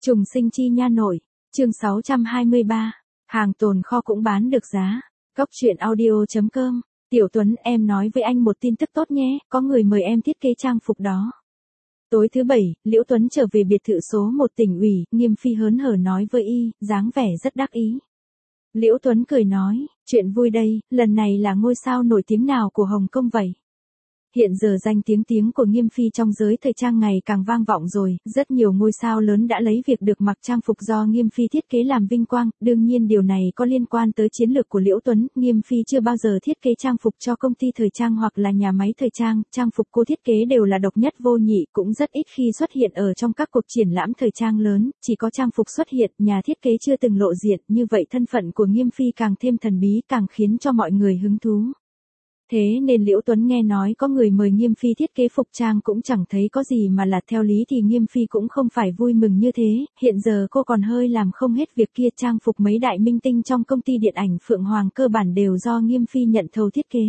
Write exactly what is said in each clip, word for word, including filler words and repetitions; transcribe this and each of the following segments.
Trùng sinh chi nha nội, chương sáu trăm hai mươi ba, hàng tồn kho cũng bán được giá. Góc truyện audio.com, Tiểu Tuấn em nói với anh một tin tức tốt nhé, có người mời em thiết kế trang phục đó. Tối thứ bảy, Liễu Tuấn trở về biệt thự số một tỉnh ủy, Nghiêm Phi hớn hở nói với y, dáng vẻ rất đắc ý. Liễu Tuấn cười nói, chuyện vui đây, lần này là ngôi sao nổi tiếng nào của Hồng Kông vậy? Hiện giờ danh tiếng tiếng của Nghiêm Phi trong giới thời trang ngày càng vang vọng rồi, rất nhiều ngôi sao lớn đã lấy việc được mặc trang phục do Nghiêm Phi thiết kế làm vinh quang, đương nhiên điều này có liên quan tới chiến lược của Liễu Tuấn, Nghiêm Phi chưa bao giờ thiết kế trang phục cho công ty thời trang hoặc là nhà máy thời trang, trang phục cô thiết kế đều là độc nhất vô nhị, cũng rất ít khi xuất hiện ở trong các cuộc triển lãm thời trang lớn, chỉ có trang phục xuất hiện, nhà thiết kế chưa từng lộ diện, như vậy thân phận của Nghiêm Phi càng thêm thần bí, càng khiến cho mọi người hứng thú. Thế nên Liễu Tuấn nghe nói có người mời Nghiêm Phi thiết kế phục trang cũng chẳng thấy có gì mà là, theo lý thì Nghiêm Phi cũng không phải vui mừng như thế, hiện giờ cô còn hơi làm không hết việc kia, trang phục mấy đại minh tinh trong công ty điện ảnh Phượng Hoàng cơ bản đều do Nghiêm Phi nhận thầu thiết kế.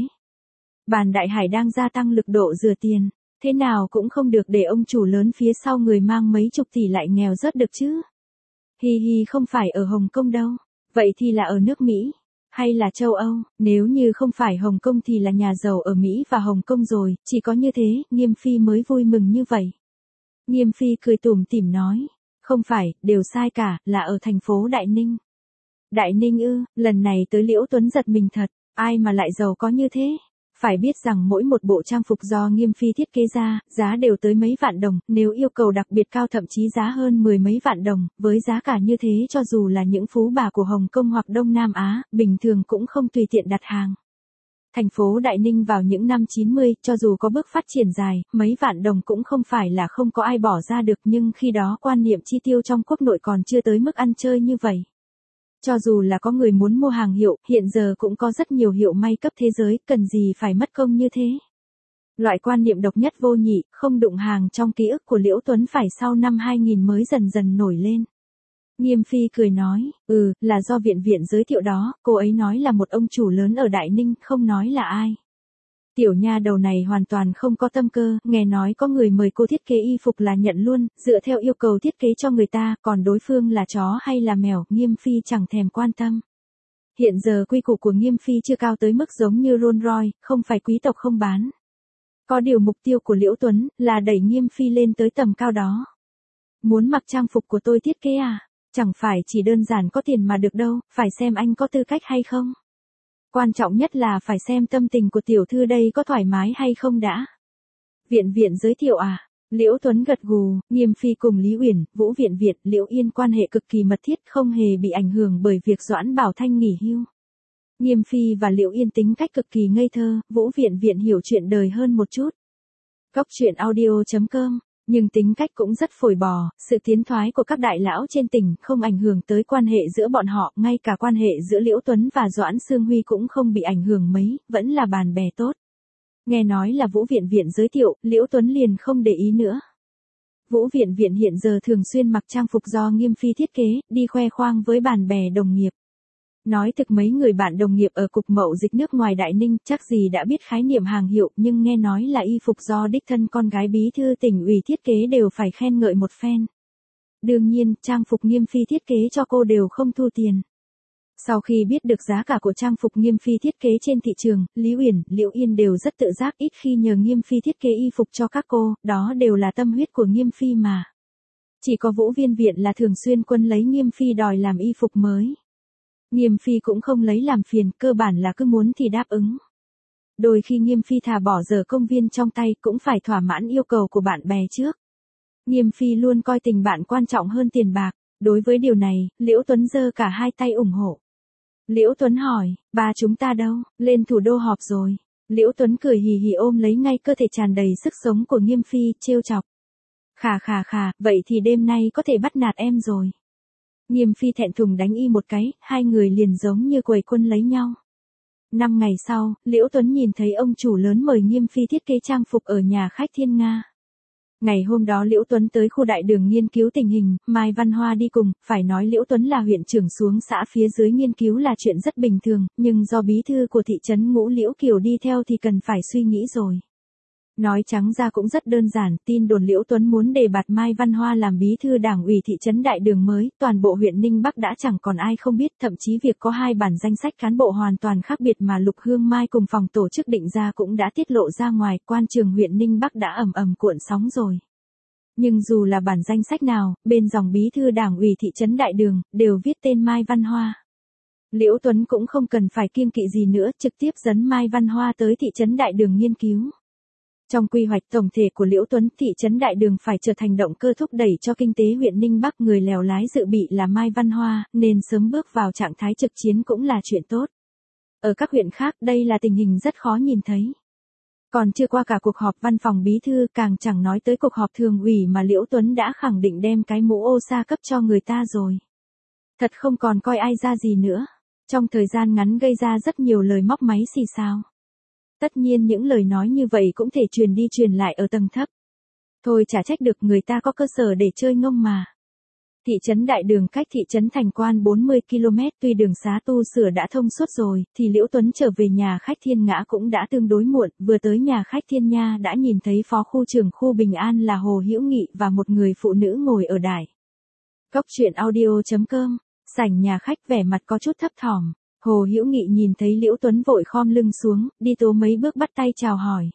Bàn Đại Hải đang gia tăng lực độ rửa tiền, thế nào cũng không được để ông chủ lớn phía sau người mang mấy chục tỷ lại nghèo rớt được chứ. Hi hi, không phải ở Hồng Kông đâu, vậy thì là ở nước Mỹ. Hay là châu Âu, nếu như không phải Hồng Kông thì là nhà giàu ở Mỹ và Hồng Kông rồi, chỉ có như thế, Nghiêm Phi mới vui mừng như vậy. Nghiêm Phi cười tủm tỉm nói, không phải, đều sai cả, là ở thành phố Đại Ninh. Đại Ninh ư, lần này tới Liễu Tuấn giật mình thật, ai mà lại giàu có như thế? Phải biết rằng mỗi một bộ trang phục do Nghiêm Phi thiết kế ra, giá đều tới mấy vạn đồng, nếu yêu cầu đặc biệt cao thậm chí giá hơn mười mấy vạn đồng, với giá cả như thế cho dù là những phú bà của Hồng Kông hoặc Đông Nam Á, bình thường cũng không tùy tiện đặt hàng. Thành phố Đại Ninh vào những năm chín mươi, cho dù có bước phát triển dài, mấy vạn đồng cũng không phải là không có ai bỏ ra được, nhưng khi đó quan niệm chi tiêu trong quốc nội còn chưa tới mức ăn chơi như vậy. Cho dù là có người muốn mua hàng hiệu, hiện giờ cũng có rất nhiều hiệu may cấp thế giới, cần gì phải mất công như thế. Loại quan niệm độc nhất vô nhị, không đụng hàng trong ký ức của Liễu Tuấn phải sau năm hai nghìn mới dần dần nổi lên. Nghiêm Phi cười nói, ừ, là do viện viện giới thiệu đó, cô ấy nói là một ông chủ lớn ở Đại Ninh, không nói là ai. Tiểu nha đầu này hoàn toàn không có tâm cơ, nghe nói có người mời cô thiết kế y phục là nhận luôn, dựa theo yêu cầu thiết kế cho người ta, còn đối phương là chó hay là mèo, Nghiêm Phi chẳng thèm quan tâm. Hiện giờ quy củ của Nghiêm Phi chưa cao tới mức giống như Rolls Royce, không phải quý tộc không bán. Có điều mục tiêu của Liễu Tuấn là đẩy Nghiêm Phi lên tới tầm cao đó. Muốn mặc trang phục của tôi thiết kế à? Chẳng phải chỉ đơn giản có tiền mà được đâu, phải xem anh có tư cách hay không. Quan trọng nhất là phải xem tâm tình của tiểu thư đây có thoải mái hay không đã. Viện viện giới thiệu à? Liễu Tuấn gật gù, Nghiêm Phi cùng Lý Uyển, Vũ Viện Viện, Liễu Yên quan hệ cực kỳ mật thiết, không hề bị ảnh hưởng bởi việc Doãn Bảo Thanh nghỉ hưu. Nghiêm Phi và Liễu Yên tính cách cực kỳ ngây thơ, Vũ Viện Viện hiểu chuyện đời hơn một chút. Góc truyện audio.com, nhưng tính cách cũng rất phổi bò, sự tiến thoái của các đại lão trên tỉnh không ảnh hưởng tới quan hệ giữa bọn họ, ngay cả quan hệ giữa Liễu Tuấn và Doãn Sương Huy cũng không bị ảnh hưởng mấy, vẫn là bạn bè tốt. Nghe nói là Vũ Viện Viện giới thiệu, Liễu Tuấn liền không để ý nữa. Vũ Viện Viện hiện giờ thường xuyên mặc trang phục do Nghiêm Phi thiết kế, đi khoe khoang với bạn bè đồng nghiệp. Nói thực mấy người bạn đồng nghiệp ở cục mậu dịch nước ngoài Đại Ninh chắc gì đã biết khái niệm hàng hiệu, nhưng nghe nói là y phục do đích thân con gái bí thư tỉnh ủy thiết kế đều phải khen ngợi một phen. Đương nhiên, trang phục Nghiêm Phi thiết kế cho cô đều không thu tiền. Sau khi biết được giá cả của trang phục Nghiêm Phi thiết kế trên thị trường, Lý Uyển, Liễu Yên đều rất tự giác, ít khi nhờ Nghiêm Phi thiết kế y phục cho các cô, đó đều là tâm huyết của Nghiêm Phi mà. Chỉ có Vũ Viên Viện là thường xuyên quân lấy Nghiêm Phi đòi làm y phục mới. Nghiêm Phi cũng không lấy làm phiền, cơ bản là cứ muốn thì đáp ứng. Đôi khi Nghiêm Phi thà bỏ giờ công viên trong tay cũng phải thỏa mãn yêu cầu của bạn bè trước. Nghiêm Phi luôn coi tình bạn quan trọng hơn tiền bạc, đối với điều này, Liễu Tuấn giơ cả hai tay ủng hộ. Liễu Tuấn hỏi, ba chúng ta đâu, lên thủ đô họp rồi. Liễu Tuấn cười hì hì ôm lấy ngay cơ thể tràn đầy sức sống của Nghiêm Phi, trêu chọc. Khà khà khà, vậy thì đêm nay có thể bắt nạt em rồi. Nghiêm Phi thẹn thùng đánh y một cái, hai người liền giống như quầy quân lấy nhau. Năm ngày sau, Liễu Tuấn nhìn thấy ông chủ lớn mời Nghiêm Phi thiết kế trang phục ở nhà khách Thiên Nga. Ngày hôm đó Liễu Tuấn tới khu đại đường nghiên cứu tình hình, Mai Văn Hoa đi cùng, phải nói Liễu Tuấn là huyện trưởng xuống xã phía dưới nghiên cứu là chuyện rất bình thường, nhưng do bí thư của thị trấn Ngũ Liễu Kiều đi theo thì cần phải suy nghĩ rồi. Nói trắng ra cũng rất đơn giản, tin đồn Liễu Tuấn muốn đề bạt Mai Văn Hoa làm bí thư đảng ủy thị trấn Đại Đường mới, toàn bộ huyện Ninh Bắc đã chẳng còn ai không biết, thậm chí việc có hai bản danh sách cán bộ hoàn toàn khác biệt mà Lục Hương Mai cùng phòng tổ chức định ra cũng đã tiết lộ ra ngoài, quan trường huyện Ninh Bắc đã ầm ầm cuộn sóng rồi. Nhưng dù là bản danh sách nào, bên dòng bí thư đảng ủy thị trấn Đại Đường, đều viết tên Mai Văn Hoa. Liễu Tuấn cũng không cần phải kiêng kỵ gì nữa, trực tiếp dẫn Mai Văn Hoa tới thị trấn Đại Đường nghiên cứu. Trong quy hoạch tổng thể của Liễu Tuấn, thị trấn Đại Đường phải trở thành động cơ thúc đẩy cho kinh tế huyện Ninh Bắc, người lèo lái dự bị là Mai Văn Hoa, nên sớm bước vào trạng thái trực chiến cũng là chuyện tốt. Ở các huyện khác đây là tình hình rất khó nhìn thấy. Còn chưa qua cả cuộc họp văn phòng bí thư, càng chẳng nói tới cuộc họp thường ủy mà Liễu Tuấn đã khẳng định đem cái mũ ô sa cấp cho người ta rồi. Thật không còn coi ai ra gì nữa. Trong thời gian ngắn gây ra rất nhiều lời móc máy xì xào. Tất nhiên những lời nói như vậy cũng thể truyền đi truyền lại ở tầng thấp. Thôi chả trách được, người ta có cơ sở để chơi ngông mà. Thị trấn Đại Đường cách thị trấn Thành Quan bốn mươi ki lô mét, tuy đường xá tu sửa đã thông suốt rồi, thì Liễu Tuấn trở về nhà khách Thiên Ngã cũng đã tương đối muộn, vừa tới nhà khách Thiên Nha đã nhìn thấy phó khu trưởng khu Bình An là Hồ Hữu Nghị và một người phụ nữ ngồi ở đài. Cốc truyện audio chấm com, sảnh nhà khách, vẻ mặt có chút thấp thỏm. Hồ Hữu Nghị nhìn thấy Liễu Tuấn vội khom lưng xuống, đi tố mấy bước bắt tay chào hỏi.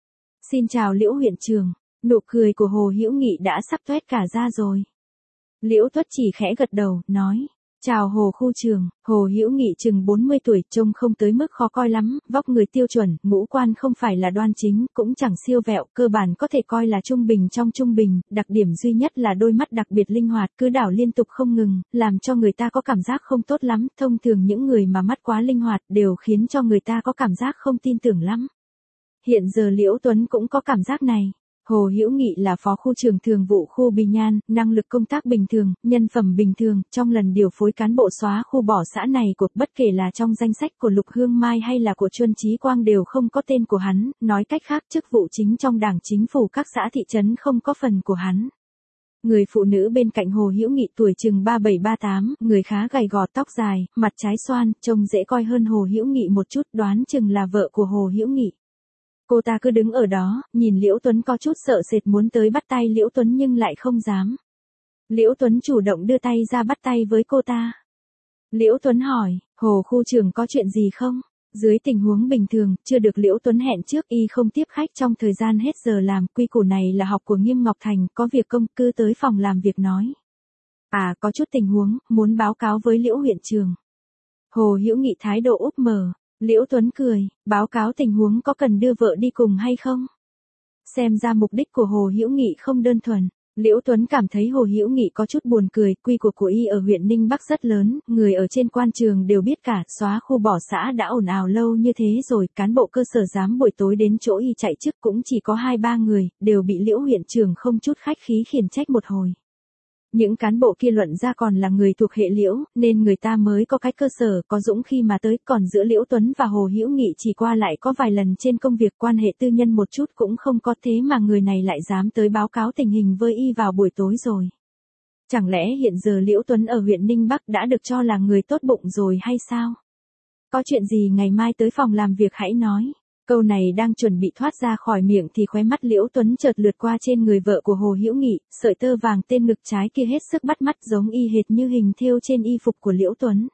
Xin chào Liễu huyện trưởng, nụ cười của Hồ Hữu Nghị đã sắp toét cả ra rồi. Liễu Tuất chỉ khẽ gật đầu, nói, chào Hồ khu trưởng. Hồ Hữu Nghị chừng bốn mươi tuổi, trông không tới mức khó coi lắm, vóc người tiêu chuẩn, ngũ quan không phải là đoan chính, cũng chẳng siêu vẹo, cơ bản có thể coi là trung bình trong trung bình, đặc điểm duy nhất là đôi mắt đặc biệt linh hoạt, cứ đảo liên tục không ngừng, làm cho người ta có cảm giác không tốt lắm, thông thường những người mà mắt quá linh hoạt đều khiến cho người ta có cảm giác không tin tưởng lắm. Hiện giờ Liễu Tuấn cũng có cảm giác này. Hồ Hữu Nghị là phó khu trưởng thường vụ khu Bình An, năng lực công tác bình thường, nhân phẩm bình thường, trong lần điều phối cán bộ xóa khu bỏ xã này của, bất kể là trong danh sách của Lục Hương Mai hay là của Chuân Chí Quang đều không có tên của hắn, nói cách khác chức vụ chính trong đảng chính phủ các xã thị trấn không có phần của hắn. Người phụ nữ bên cạnh Hồ Hữu Nghị tuổi chừng ba bảy ba tám, người khá gầy gò, tóc dài, mặt trái xoan, trông dễ coi hơn Hồ Hữu Nghị một chút, đoán chừng là vợ của Hồ Hữu Nghị. Cô ta cứ đứng ở đó, nhìn Liễu Tuấn có chút sợ sệt, muốn tới bắt tay Liễu Tuấn nhưng lại không dám. Liễu Tuấn chủ động đưa tay ra bắt tay với cô ta. Liễu Tuấn hỏi, Hồ khu trưởng có chuyện gì không? Dưới tình huống bình thường, chưa được Liễu Tuấn hẹn trước, y không tiếp khách trong thời gian hết giờ làm, quy củ này là học của Nghiêm Ngọc Thành, có việc công cứ tới phòng làm việc nói. À, có chút tình huống, muốn báo cáo với Liễu huyện trưởng. Hồ Hữu Nghị thái độ úp mở. Liễu Tuấn cười, báo cáo tình huống có cần đưa vợ đi cùng hay không? Xem ra mục đích của Hồ Hữu Nghị không đơn thuần. Liễu Tuấn cảm thấy Hồ Hữu Nghị có chút buồn cười, quy củ của y ở huyện Ninh Bắc rất lớn, người ở trên quan trường đều biết cả, xóa khu bỏ xã đã ồn ào lâu như thế rồi, cán bộ cơ sở dám buổi tối đến chỗ y chạy chức cũng chỉ có hai ba người, đều bị Liễu huyện trưởng không chút khách khí khiển trách một hồi. Những cán bộ kia luận ra còn là người thuộc hệ Liễu, nên người ta mới có cái cơ sở, có dũng khi mà tới, còn giữa Liễu Tuấn và Hồ Hữu Nghị chỉ qua lại có vài lần trên công việc, quan hệ tư nhân một chút cũng không có, thế mà người này lại dám tới báo cáo tình hình với y vào buổi tối rồi. Chẳng lẽ hiện giờ Liễu Tuấn ở huyện Ninh Bắc đã được cho là người tốt bụng rồi hay sao? Có chuyện gì ngày mai tới phòng làm việc hãy nói. Câu này đang chuẩn bị thoát ra khỏi miệng thì khóe mắt Liễu Tuấn chợt lướt qua trên người vợ của Hồ Hữu Nghị, sợi tơ vàng tên ngực trái kia hết sức bắt mắt, giống y hệt như hình thêu trên y phục của Liễu Tuấn.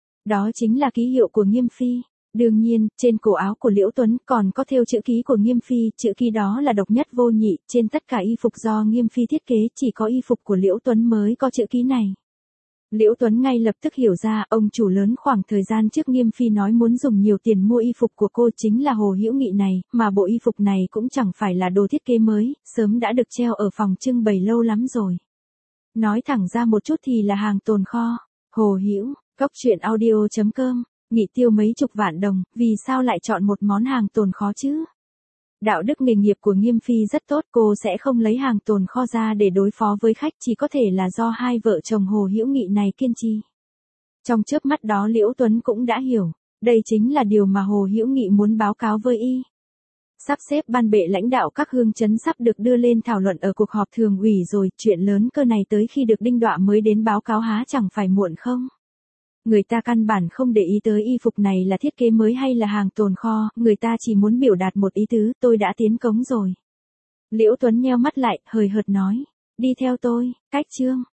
Đó chính là ký hiệu của Nghiêm Phi. Đương nhiên, trên cổ áo của Liễu Tuấn còn có thêu chữ ký của Nghiêm Phi, chữ ký đó là độc nhất vô nhị, trên tất cả y phục do Nghiêm Phi thiết kế chỉ có y phục của Liễu Tuấn mới có chữ ký này. Liễu Tuấn ngay lập tức hiểu ra, ông chủ lớn khoảng thời gian trước Nghiêm Phi nói muốn dùng nhiều tiền mua y phục của cô chính là Hồ Hữu Nghị này, mà bộ y phục này cũng chẳng phải là đồ thiết kế mới, sớm đã được treo ở phòng trưng bày lâu lắm rồi. Nói thẳng ra một chút thì là hàng tồn kho. Hồ Hữu, cốc truyện audio chấm com, Nghị tiêu mấy chục vạn đồng, vì sao lại chọn một món hàng tồn kho chứ? Đạo đức nghề nghiệp của Nghiêm Phi rất tốt, cô sẽ không lấy hàng tồn kho ra để đối phó với khách, chỉ có thể là do hai vợ chồng Hồ Hữu Nghị này kiên trì. Trong chớp mắt đó Liễu Tuấn cũng đã hiểu, đây chính là điều mà Hồ Hữu Nghị muốn báo cáo với y. Sắp xếp ban bệ lãnh đạo các hương chấn sắp được đưa lên thảo luận ở cuộc họp thường ủy rồi, chuyện lớn cơ này tới khi được đinh đọa mới đến báo cáo há chẳng phải muộn không? Người ta căn bản không để ý tới y phục này là thiết kế mới hay là hàng tồn kho, người ta chỉ muốn biểu đạt một ý tứ, tôi đã tiến cống rồi. Liễu Tuấn nheo mắt lại, hời hợt nói, đi theo tôi, cách chương.